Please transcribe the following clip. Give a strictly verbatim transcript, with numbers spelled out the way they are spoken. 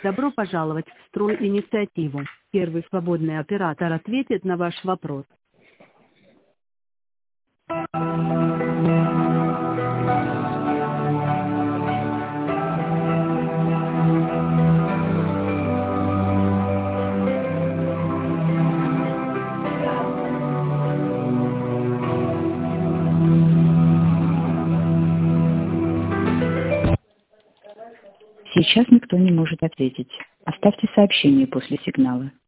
Добро пожаловать в Стройинициативу. Первый свободный оператор ответит на ваш вопрос. Сейчас никто не может ответить. Оставьте сообщение после сигнала.